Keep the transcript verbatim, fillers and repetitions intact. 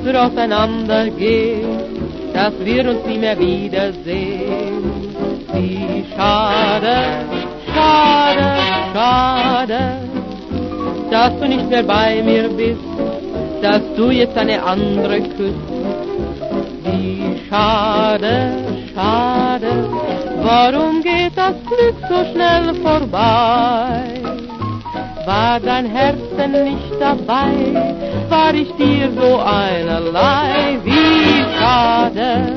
wir auseinander gehen, dass wir uns nie mehr wiedersehen. Wie schade, schade, schade, dass du nicht mehr bei mir bist, dass du jetzt eine andere küsst. Wie schade, schade, warum geht das Glück so schnell vorbei? War dein Herz denn nicht dabei? War ich dir so einerlei? Wie schade,